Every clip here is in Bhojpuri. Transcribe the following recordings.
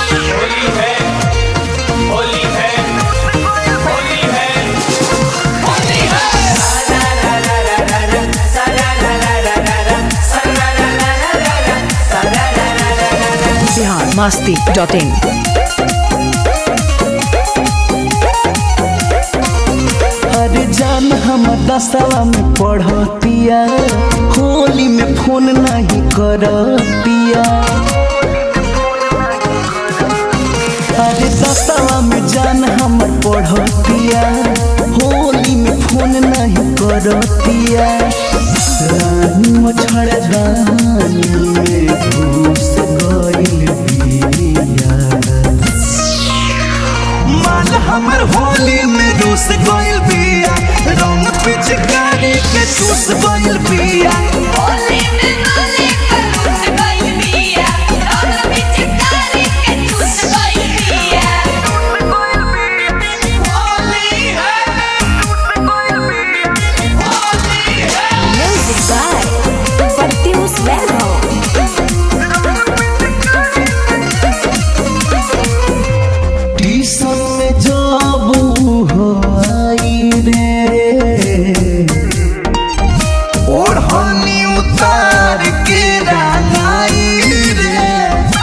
होली है होली है होली है होली है biharmasti.in अरे जान हम दसवा में पढ़तिया, होली में फोन नहीं करतिया। अरे दसवा में जान हम पढ़तिया, होली में फोन नहीं करतिया। रानी मच्छरदानी में घुस गइल बिया, माल हमर होली में रूस गइल बिया, रंग पिचकारी के चूस गइल बिया। होली में माले का रूस गइल बिया, रंग पिचकारी के चूस गइल बिया। होली है होली है Music by Patius Verbo. टीसन में जाबू हो आई रे, ओढ़नी उतार के रंगाई रे।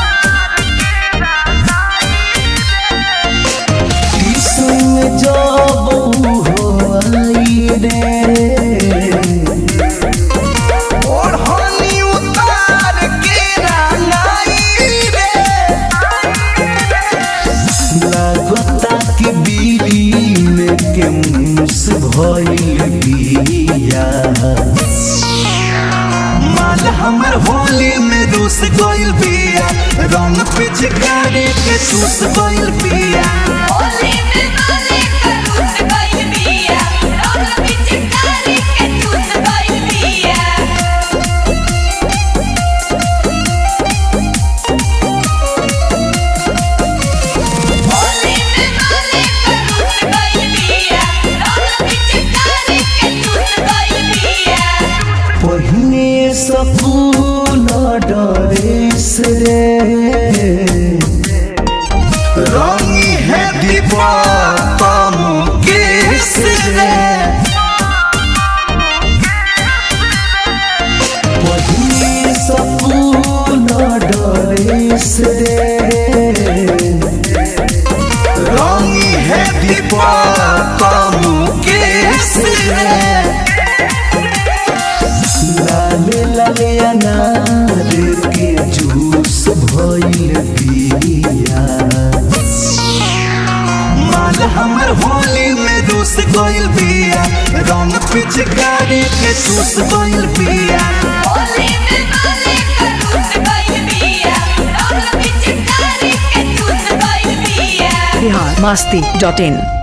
टीसन में जाबू हो आई रे, ओढ़नी उतार के रंगाई रे। लागता के बीड़ी में के मुस भइल बिया, माल हमर होली में रूस गइल बिया, रंग पिचकारी के चूस गइल बिया। होली में माले का रूस गइल बिया, रंग पिचकारी के चूस गइल बिया। होली में माले का रूस गइल बिया, रंग पिचकारी के चूस गइल बिया। पहिने सकूल डरेस रे, रंगी है दीपक मुकेश रे। पहिने सकूल डरेस रे, रंगी है दीपक मुकेश रे। लाले लाले अनार के जूस भइल बिया, माल हमर होली में रूस गइल बिया, रंग पिचकारी के चूस गइल बिया। होली में माले का रूस गइल बिया, रंग पिचकारी के चूस गइल बिया। biharmasti.in